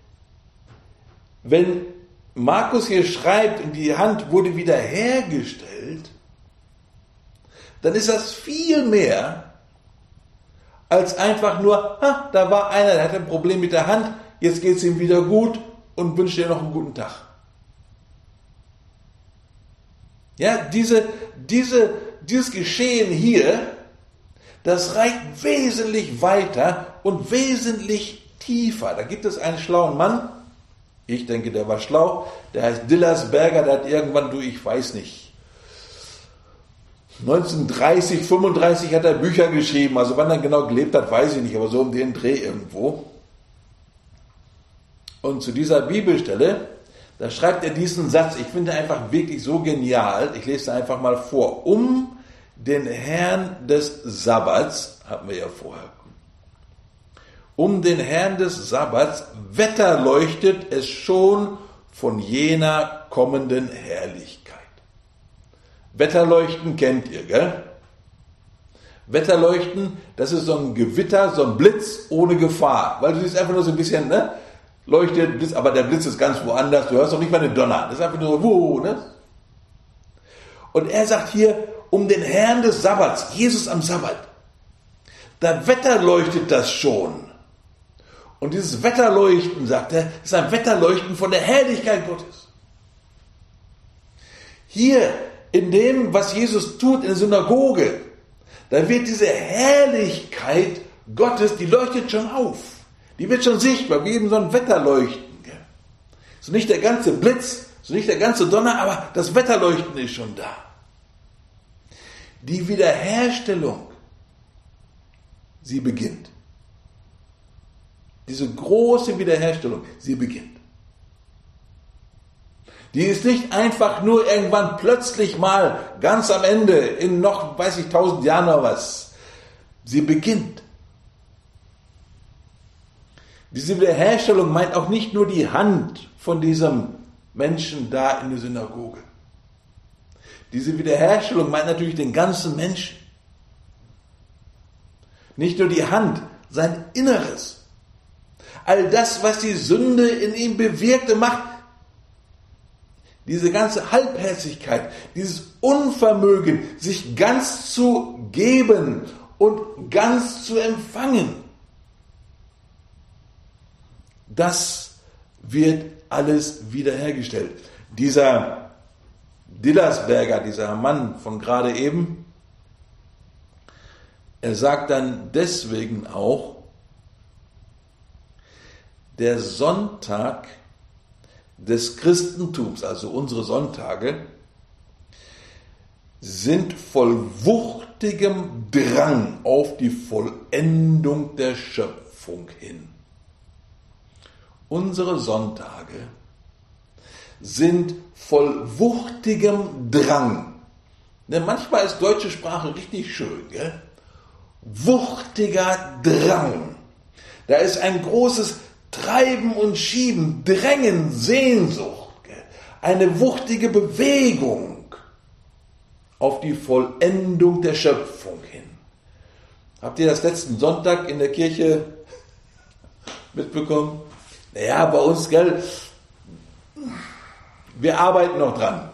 wenn Markus hier schreibt, und die Hand wurde wiederhergestellt, dann ist das viel mehr als einfach nur, ha, da war einer, der hatte ein Problem mit der Hand, jetzt geht es ihm wieder gut und wünscht dir noch einen guten Tag. Ja, diese, diese, dieses Geschehen hier, das reicht wesentlich weiter und wesentlich tiefer. Da gibt es einen schlauen Mann, ich denke, der war schlau, der heißt Dillersberger, der hat irgendwann, du, ich weiß nicht, neunzehnhundertdreißig, fünfunddreißig hat er Bücher geschrieben, also wann er genau gelebt hat, weiß ich nicht, aber so um den Dreh irgendwo. Und zu dieser Bibelstelle, da schreibt er diesen Satz, ich finde einfach wirklich so genial, ich lese einfach mal vor, um den Herrn des Sabbats, hatten wir ja vorher, um den Herrn des Sabbats wetterleuchtet es schon von jener kommenden Herrlichkeit. Wetterleuchten kennt ihr, gell? Wetterleuchten, das ist so ein Gewitter, so ein Blitz ohne Gefahr. Weil du siehst einfach nur so ein bisschen, ne? Leuchtet, Blitz, aber der Blitz ist ganz woanders, du hörst doch nicht mal den Donner. Das ist einfach nur so, wuh, ne? Und er sagt hier, um den Herrn des Sabbats, Jesus am Sabbat, da wetterleuchtet das schon. Und dieses Wetterleuchten, sagt er, ist ein Wetterleuchten von der Herrlichkeit Gottes. Hier, in dem, was Jesus tut in der Synagoge, da wird diese Herrlichkeit Gottes, die leuchtet schon auf. Die wird schon sichtbar, wie eben so ein Wetterleuchten. So nicht der ganze Blitz, So nicht der ganze Donner, aber das Wetterleuchten ist schon da. Die Wiederherstellung, sie beginnt. Diese große Wiederherstellung, sie beginnt. Die ist nicht einfach nur irgendwann plötzlich mal ganz am Ende, in noch, weiß ich, tausend Jahren oder was. Sie beginnt. Diese Wiederherstellung meint auch nicht nur die Hand von diesem Menschen da in der Synagoge. Diese Wiederherstellung meint natürlich den ganzen Menschen. Nicht nur die Hand, sein Inneres. All das, was die Sünde in ihm bewirkte, macht diese ganze Halbherzigkeit, dieses Unvermögen, sich ganz zu geben und ganz zu empfangen. Das wird alles wiederhergestellt. Dieser Dillersberger, dieser Mann von gerade eben, er sagt dann deswegen auch, der Sonntag des Christentums, also unsere Sonntage, sind voll wuchtigem Drang auf die Vollendung der Schöpfung hin. Unsere Sonntage sind voll wuchtigem Drang. Denn manchmal ist deutsche Sprache richtig schön, gell? Wuchtiger Drang. Da ist ein großes Treiben und Schieben, Drängen, Sehnsucht, gell? Eine wuchtige Bewegung auf die Vollendung der Schöpfung hin. Habt ihr das letzten Sonntag in der Kirche mitbekommen? Naja, bei uns, gell, wir arbeiten noch dran.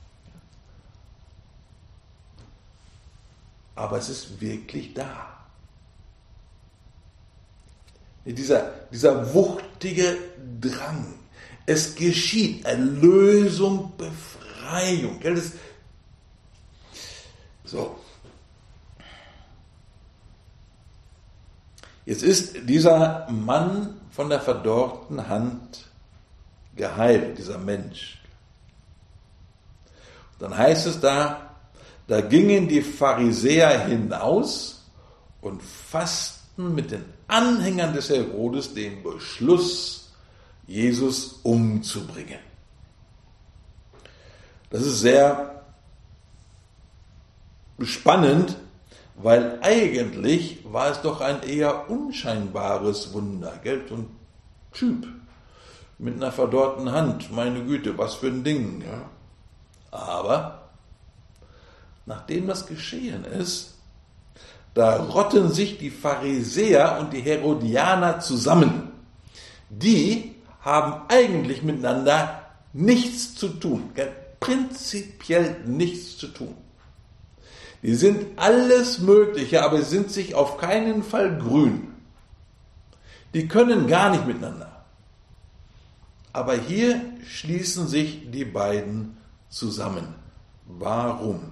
Aber es ist wirklich da. Dieser, dieser wuchtige Drang. Es geschieht Erlösung, Befreiung. Gell, das, so. Jetzt ist dieser Mann von der verdorrten Hand geheilt, dieser Mensch. Dann heißt es da, da gingen die Pharisäer hinaus und fassten mit den Anhängern des Herodes den Beschluss, Jesus umzubringen. Das ist sehr spannend, weil eigentlich war es doch ein eher unscheinbares Wunder, gell? So ein Typ mit einer verdorrten Hand, meine Güte, was für ein Ding. Ja? Aber nachdem das geschehen ist, da rotten sich die Pharisäer und die Herodianer zusammen. Die haben eigentlich miteinander nichts zu tun, gell? Prinzipiell nichts zu tun. Die sind alles Mögliche, aber sie sind sich auf keinen Fall grün. Die können gar nicht miteinander. Aber hier schließen sich die beiden zusammen. Warum?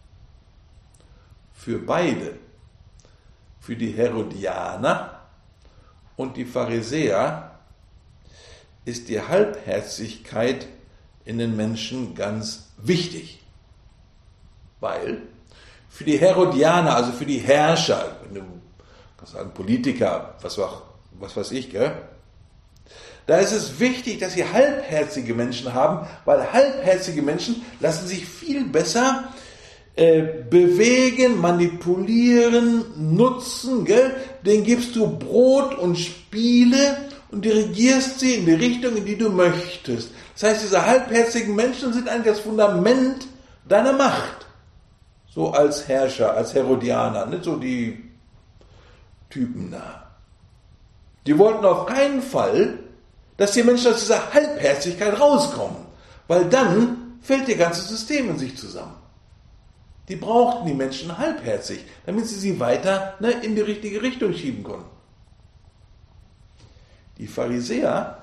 Für beide, für die Herodianer und die Pharisäer, ist die Halbherzigkeit in den Menschen ganz wichtig. Weil für die Herodianer, also für die Herrscher, du kannst sagen Politiker, was, was weiß ich, gell? Da ist es wichtig, dass sie halbherzige Menschen haben, weil halbherzige Menschen lassen sich viel besser äh, bewegen, manipulieren, nutzen, gell? Denen gibst du Brot und Spiele und dirigierst sie in die Richtung, in die du möchtest. Das heißt, diese halbherzigen Menschen sind eigentlich das Fundament deiner Macht. So als Herrscher, als Herodianer, nicht so die Typen da. Die wollten auf keinen Fall, dass die Menschen aus dieser Halbherzigkeit rauskommen, weil dann fällt ihr ganzes System in sich zusammen. Die brauchten die Menschen halbherzig, damit sie sie weiter ne, in die richtige Richtung schieben konnten. Die Pharisäer,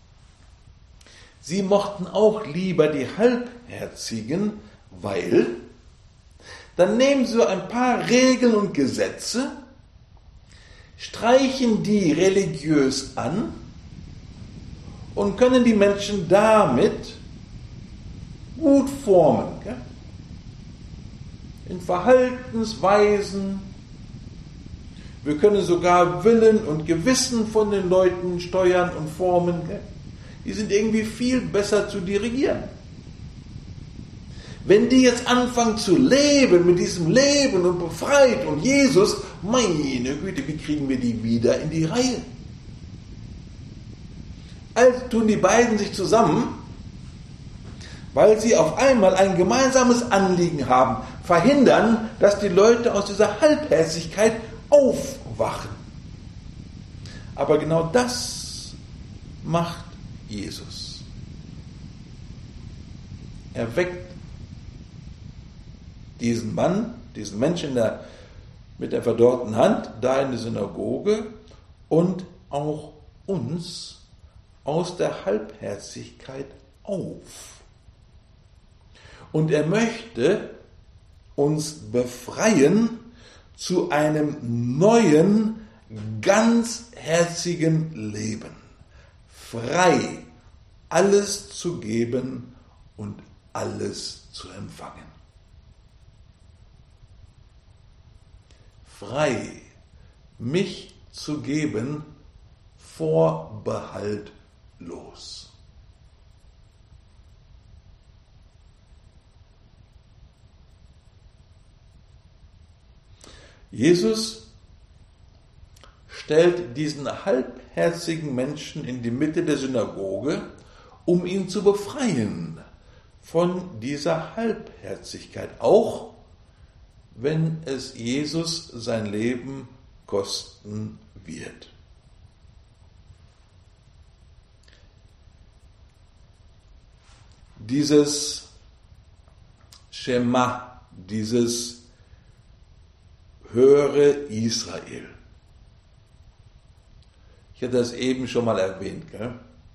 sie mochten auch lieber die Halbherzigen, weil dann nehmen sie so ein paar Regeln und Gesetze, streichen die religiös an und können die Menschen damit gut formen. Gell? In Verhaltensweisen. Wir können sogar Willen und Gewissen von den Leuten steuern und formen. Gell? Die sind irgendwie viel besser zu dirigieren. Wenn die jetzt anfangen zu leben, mit diesem Leben und befreit und Jesus, meine Güte, wie kriegen wir die wieder in die Reihe? Also tun die beiden sich zusammen, weil sie auf einmal ein gemeinsames Anliegen haben, verhindern, dass die Leute aus dieser Halbherzigkeit aufwachen. Aber genau das macht Jesus. Er weckt diesen Mann, diesen Menschen der, mit der verdorrten Hand, da in der Synagoge und auch uns aus der Halbherzigkeit auf. Und er möchte uns befreien zu einem neuen, ganzherzigen Leben. Frei, alles zu geben und alles zu empfangen. Frei, mich zu geben, vorbehaltlos. Jesus stellt diesen halbherzigen Menschen in die Mitte der Synagoge, um ihn zu befreien von dieser Halbherzigkeit, auch wenn es Jesus sein Leben kosten wird. Dieses Schema, dieses Höre Israel. Ich hatte das eben schon mal erwähnt, gell?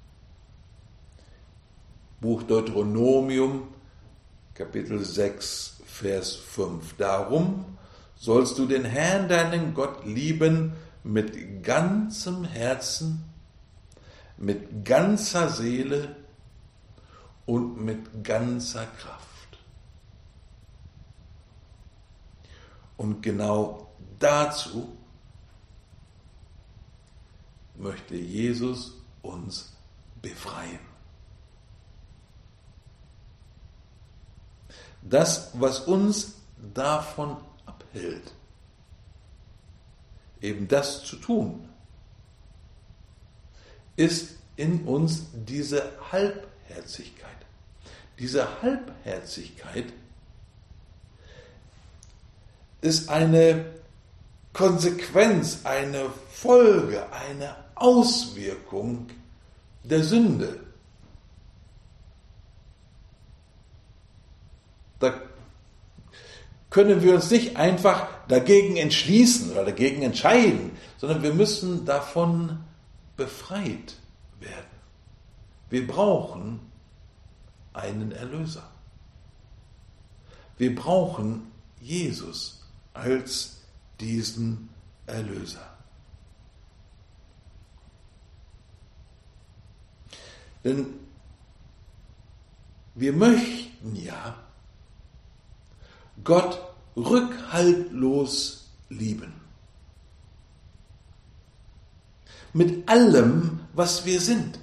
Buch Deuteronomium, Kapitel sechs, Vers fünf. Darum sollst du den Herrn, deinen Gott, lieben mit ganzem Herzen, mit ganzer Seele und mit ganzer Kraft. Und genau dazu möchte Jesus uns befreien. Das, was uns davon abhält, eben das zu tun, ist in uns diese Halbherzigkeit. Diese Halbherzigkeit ist eine Konsequenz, eine Folge, eine Auswirkung der Sünde. Da können wir uns nicht einfach dagegen entschließen oder dagegen entscheiden, sondern wir müssen davon befreit werden. Wir brauchen einen Erlöser. Wir brauchen Jesus als diesen Erlöser. Denn wir möchten ja Gott rückhaltlos lieben. Mit allem, was wir sind.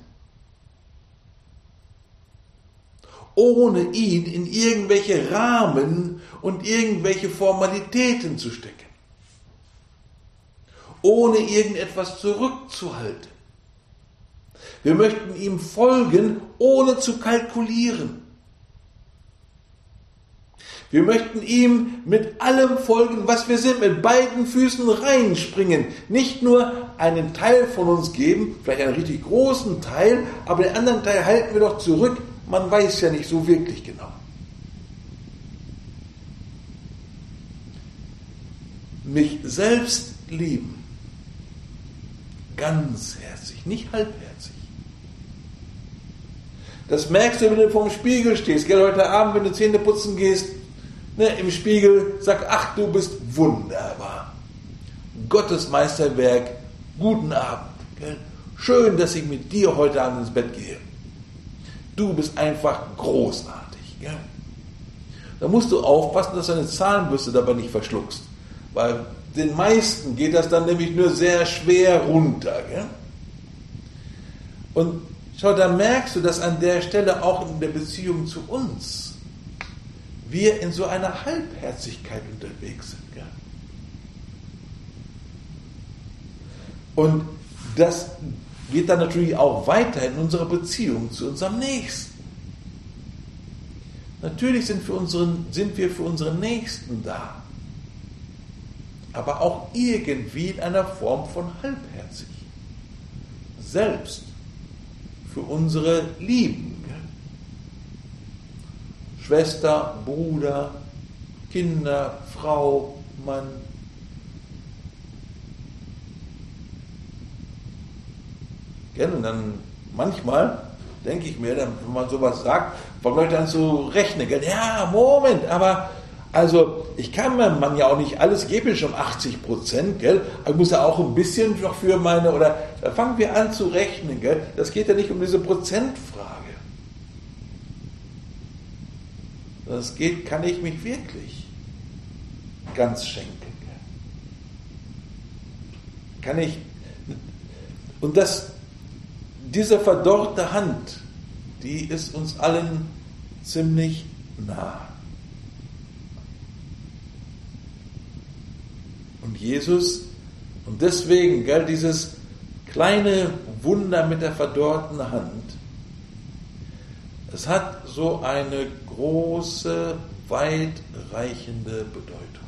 Ohne ihn in irgendwelche Rahmen und irgendwelche Formalitäten zu stecken. Ohne irgendetwas zurückzuhalten. Wir möchten ihm folgen, ohne zu kalkulieren. Wir möchten ihm mit allem folgen, was wir sind, mit beiden Füßen reinspringen. Nicht nur einen Teil von uns geben, vielleicht einen richtig großen Teil, aber den anderen Teil halten wir doch zurück. Man weiß ja nicht so wirklich genau. Mich selbst lieben. Ganzherzig, nicht halbherzig. Das merkst du, wenn du vor dem Spiegel stehst. Gell, heute Abend, wenn du Zähne putzen gehst, ne, im Spiegel, sag, ach, du bist wunderbar. Gottes Meisterwerk, guten Abend. Gell? Schön, dass ich mit dir heute Abend ins Bett gehe. Du bist einfach großartig. Gell? Da musst du aufpassen, dass du eine Zahnbürste dabei nicht verschluckst. Weil den meisten geht das dann nämlich nur sehr schwer runter. Gell? Und schau, da merkst du, dass an der Stelle auch in der Beziehung zu uns wir in so einer Halbherzigkeit unterwegs sind. Gell? Und das geht dann natürlich auch weiter in unserer Beziehung zu unserem Nächsten. Natürlich sind, für unseren, sind wir für unseren Nächsten da, aber auch irgendwie in einer Form von halbherzig. Selbst für unsere Lieben. Gell? Schwester, Bruder, Kinder, Frau, Mann. Gell? Und dann manchmal denke ich mir, wenn man sowas sagt, fangen Leute an zu rechnen. Gell? Ja, Moment, aber also ich kann mir man ja auch nicht alles, gebe mir schon achtzig Prozent, gell? Ich muss ja auch ein bisschen noch für meine, oder da fangen wir an zu rechnen, gell? Das geht ja nicht um diese Prozentfrage. Das geht, kann ich mich wirklich ganz schenken, gell? Kann ich, und das, diese verdorrte Hand, die ist uns allen ziemlich nah. Und Jesus, und deswegen, gell, dieses kleine Wunder mit der verdorrten Hand, es hat so eine große, weitreichende Bedeutung.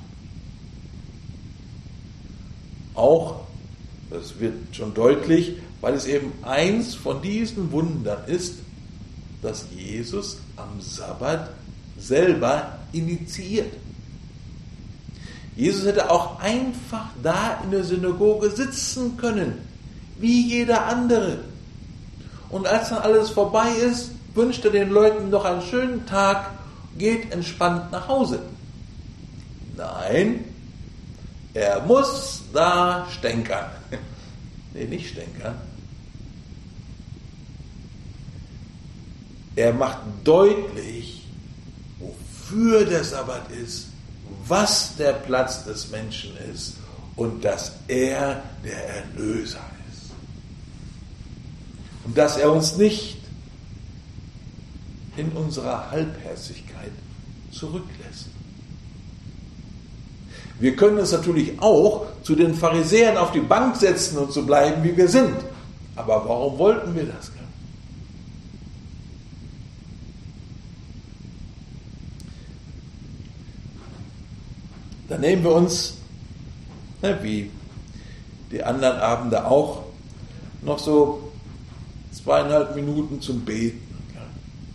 Auch, das wird schon deutlich, weil es eben eins von diesen Wundern ist, dass Jesus am Sabbat selber initiiert. Jesus hätte auch einfach da in der Synagoge sitzen können, wie jeder andere. Und als dann alles vorbei ist, wünscht er den Leuten noch einen schönen Tag, geht entspannt nach Hause. Nein, er muss da stänkern. Nee, nicht stänkern. Er macht deutlich, wofür der Sabbat ist, was der Platz des Menschen ist und dass er der Erlöser ist. Und dass er uns nicht in unserer Halbherzigkeit zurücklässt. Wir können uns natürlich auch zu den Pharisäern auf die Bank setzen und so bleiben, wie wir sind. Aber warum wollten wir das? Dann nehmen wir uns, ne, wie die anderen Abende auch, noch so zweieinhalb Minuten zum Beten. Ja.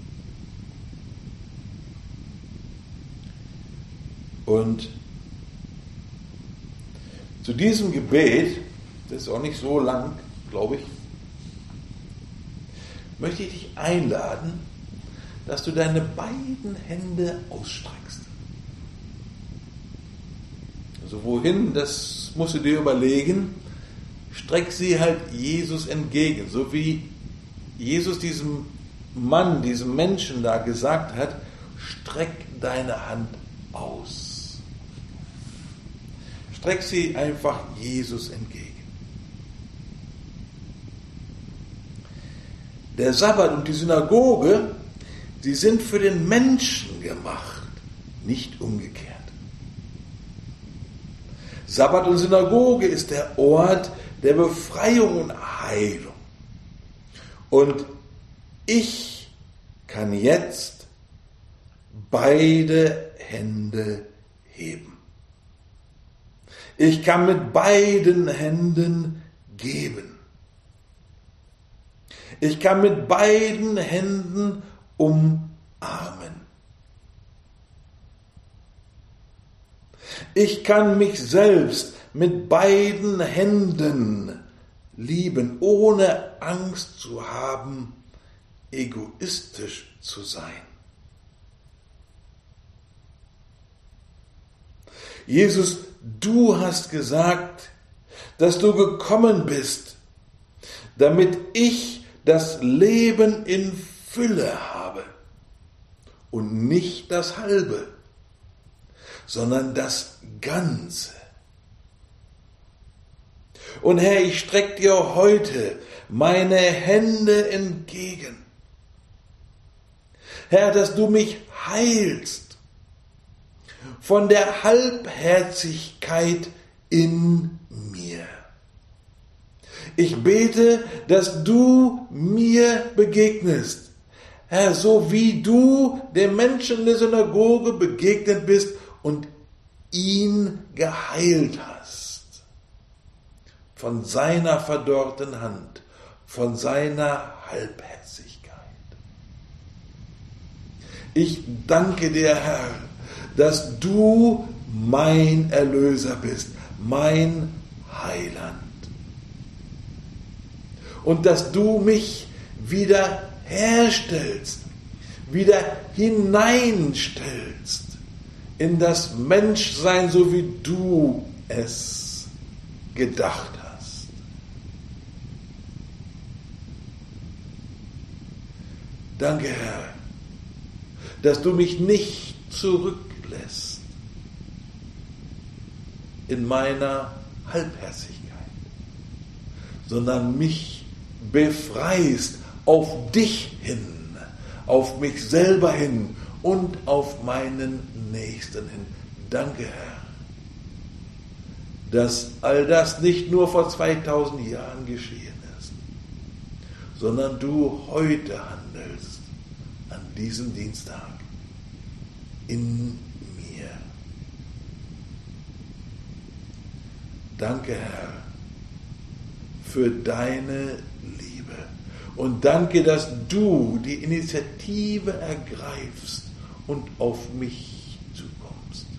Und zu diesem Gebet, das ist auch nicht so lang, glaube ich, möchte ich dich einladen, dass du deine beiden Hände ausstreckst. Also wohin, das musst du dir überlegen, streck sie halt Jesus entgegen, so wie Jesus diesem Mann, diesem Menschen da gesagt hat, streck deine Hand aus. Streck sie einfach Jesus entgegen. Der Sabbat und die Synagoge, die sind für den Menschen gemacht, nicht umgekehrt. Sabbat und Synagoge ist der Ort der Befreiung und Heilung. Und ich kann jetzt beide Hände heben. Ich kann mit beiden Händen geben. Ich kann mit beiden Händen umarmen. Ich kann mich selbst mit beiden Händen lieben, ohne Angst zu haben, egoistisch zu sein. Jesus, du hast gesagt, dass du gekommen bist, damit ich das Leben in Fülle habe. und nicht das Halbe, sondern das Ganze. Und Herr, ich strecke dir heute meine Hände entgegen. Herr, dass du mich heilst von der Halbherzigkeit in mir. Ich bete, dass du mir begegnest, Herr, so wie du dem Menschen in der Synagoge begegnet bist und ihn geheilt hast. Von seiner verdorrten Hand, von seiner Halbherzigkeit. Ich danke dir, Herr, dass du mein Erlöser bist, mein Heiland. Und dass du mich wieder herstellst, wieder hineinstellst in das Menschsein, so wie du es gedacht hast. Danke, Herr, dass du mich nicht zurücklässt in meiner Halbherzigkeit, sondern mich befreist auf dich hin, auf mich selber hin und auf meinen Nächsten hin. Danke, Herr, dass all das nicht nur vor zweitausend Jahren geschehen ist, sondern du heute handelst an diesem Dienstag in mir. Danke, Herr, für deine Liebe. Und danke, dass du die Initiative ergreifst und auf mich zukommst.